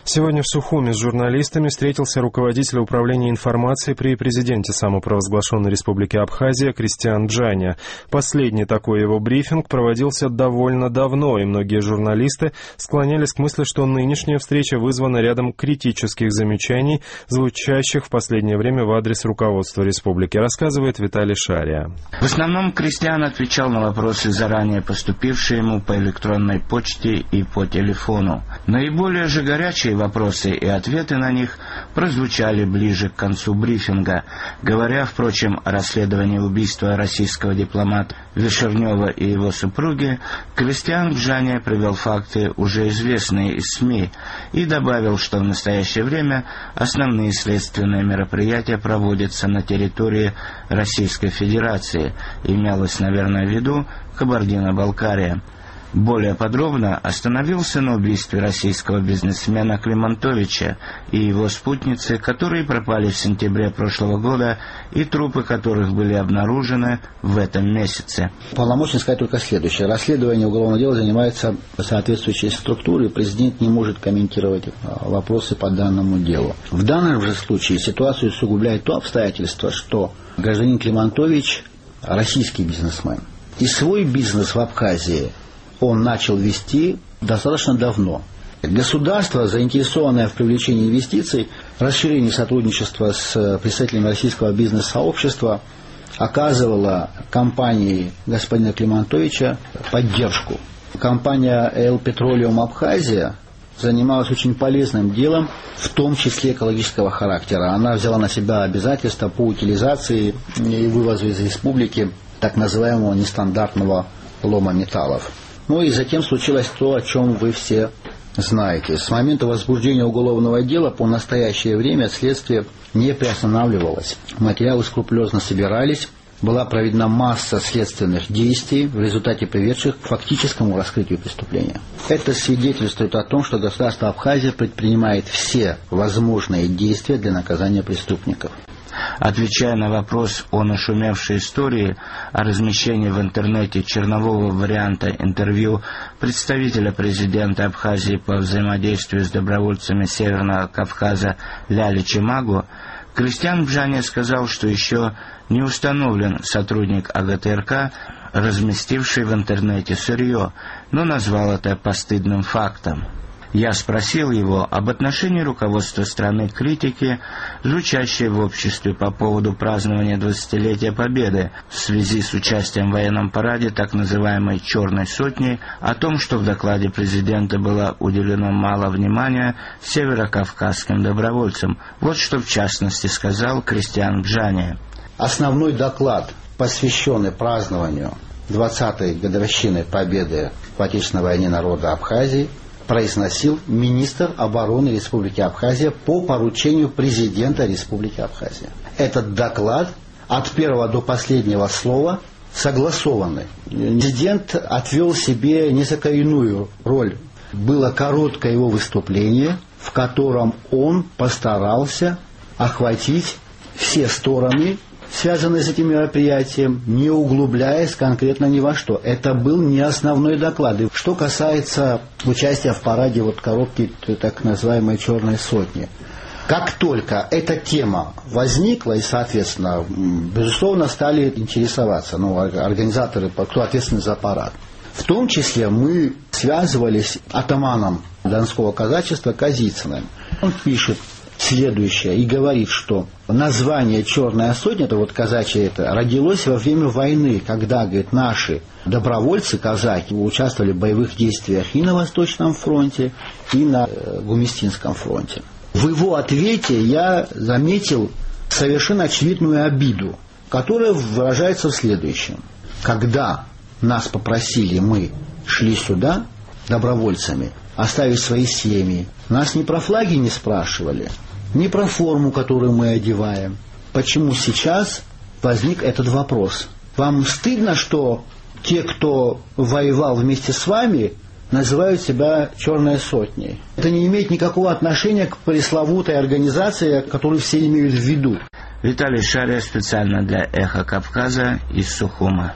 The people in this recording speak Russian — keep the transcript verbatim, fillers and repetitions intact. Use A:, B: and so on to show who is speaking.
A: Сегодня в Сухуми с журналистами встретился руководитель управления информацией при президенте самопровозглашенной республики Абхазия Кристиан Джаня. Последний такой его брифинг проводился довольно давно, и многие журналисты склонялись к мысли, что нынешняя встреча вызвана рядом критических замечаний, звучащих в последнее время в адрес руководства республики, рассказывает Виталий Шария.
B: В основном Кристиан отвечал на вопросы, заранее поступившие ему по электронной почте и по телефону. Наиболее же горячие вопросы и ответы на них прозвучали ближе к концу брифинга. Говоря, впрочем, о расследовании убийства российского дипломата Вишернева и его супруги, Кристиан Джаня привел факты, уже известные из СМИ, и добавил, что в настоящее время основные следственные мероприятия проводятся на территории Российской Федерации. Имелось, наверное, в виду Кабардино-Балкария. Более подробно остановился на убийстве российского бизнесмена Климантовича и его спутницы, которые пропали в сентябре прошлого года и трупы которых были обнаружены в этом месяце.
C: Полномочен сказать только следующее. Расследование уголовного дела занимается соответствующей структурой, президент не может комментировать вопросы по данному делу. В данном же случае ситуацию усугубляет то обстоятельство, что гражданин Климантович российский бизнесмен. И свой бизнес в Абхазии он начал вести достаточно давно. Государство, заинтересованное в привлечении инвестиций, расширении сотрудничества с представителями российского бизнес-сообщества, оказывало компании господина Климантовича поддержку. Компания «Эл Петролиум Абхазия» занималась очень полезным делом, в том числе экологического характера. Она взяла на себя обязательства по утилизации и вывозу из республики так называемого нестандартного лома металлов. Ну и затем случилось то, о чем вы все знаете. С момента возбуждения уголовного дела по настоящее время следствие не приостанавливалось. Материалы скрупулезно собирались, была проведена масса следственных действий, в результате приведших к фактическому раскрытию преступления. Это свидетельствует о том, что государство Абхазия предпринимает все возможные действия для наказания преступников.
B: Отвечая на вопрос о нашумевшей истории о размещении в интернете чернового варианта интервью представителя президента Абхазии по взаимодействию с добровольцами Северного Кавказа Ляли Чимагу, Кристиан Джаня сказал, что еще не установлен сотрудник АГТРК, разместивший в интернете сырье, но назвал это постыдным фактом. Я спросил его об отношении руководства страны к критике, звучащей в обществе по поводу празднования двадцатилетия Победы в связи с участием в военном параде так называемой «Черной сотни», о том, что в докладе президента было уделено мало внимания северокавказским добровольцам. Вот что в частности сказал Кристиан Джаня.
C: Основной доклад, посвященный празднованию двадцатой годовщины Победы в Отечественной войне народа Абхазии, произносил министр обороны Республики Абхазия по поручению президента Республики Абхазия. Этот доклад от первого до последнего слова согласованный. Президент отвел себе несколько иную роль. Было короткое его выступление, в котором он постарался охватить все стороны, связанные с этим мероприятием, не углубляясь конкретно ни во что. Это был не основной доклад. И что касается участия в параде вот коробки так называемой «Черной сотни». Как только эта тема возникла, и, соответственно, безусловно, стали интересоваться ну, организаторы, кто ответственный за парад. В том числе мы связывались с атаманом Донского казачества Казицыным. Он пишет следующее и говорит, что название «Черная сотня», это вот казачье это, родилось во время войны, когда, говорит, наши добровольцы, казаки, участвовали в боевых действиях и на Восточном фронте, и на Гумистинском фронте. В его ответе я заметил совершенно очевидную обиду, которая выражается в следующем. Когда нас попросили, мы шли сюда добровольцами, оставить свои семьи, нас ни про флаги не спрашивали, ни про форму, которую мы одеваем. Почему сейчас возник этот вопрос? Вам стыдно, что те, кто воевал вместе с вами, называют себя «Черной сотней»? Это не имеет никакого отношения к пресловутой организации, которую все имеют в виду.
B: Виталий Шария специально для «Эхо Кавказа» из Сухума.